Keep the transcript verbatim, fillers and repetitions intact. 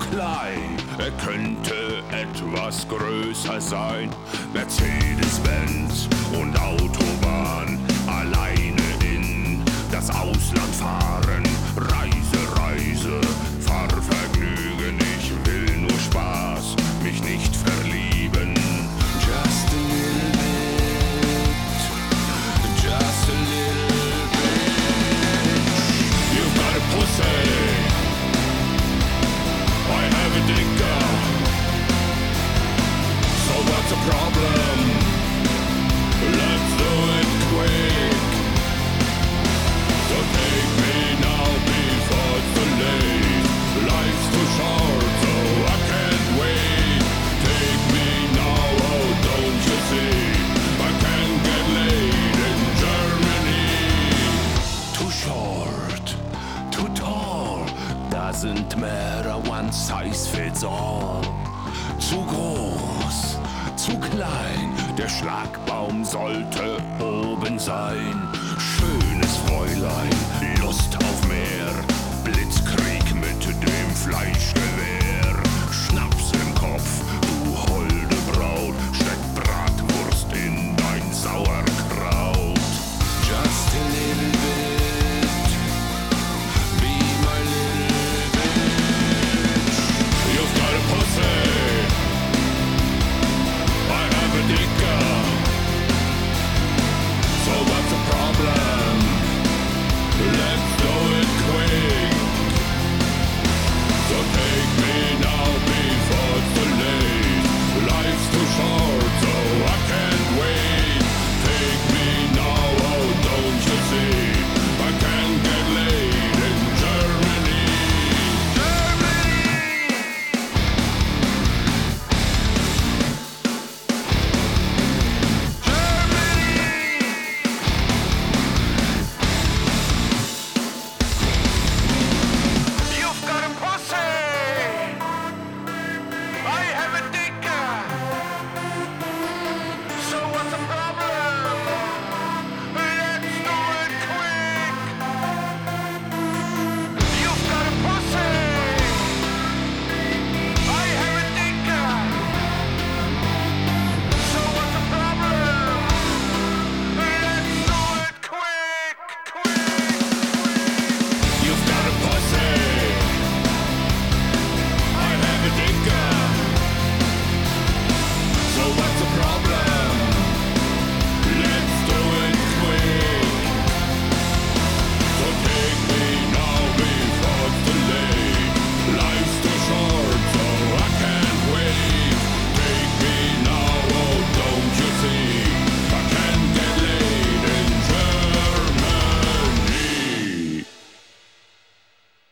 klein, er könnte etwas größer sein. Mercedes-Benz und Autobahn, alleine in das Ausland fahren. Reise, Reise, Fahrvergnügen, ich will nur Spaß, mich nicht verlieben. Just a little bit, just a little bit. You've got a pussy, I have a dicker. So what's the problem? Let's do it quick. So take me now before it's too late. Life's too short, so I can't wait. Take me now, oh don't you see? I can't get laid in Germany. Too short, too tall, doesn't matter, one size fits all. Zu groß, zu klein, der Schlagbaum sollte oben sein. Schönes Fräulein, Lust auf mehr, Blitzkrieg mit dem Fleischgelee.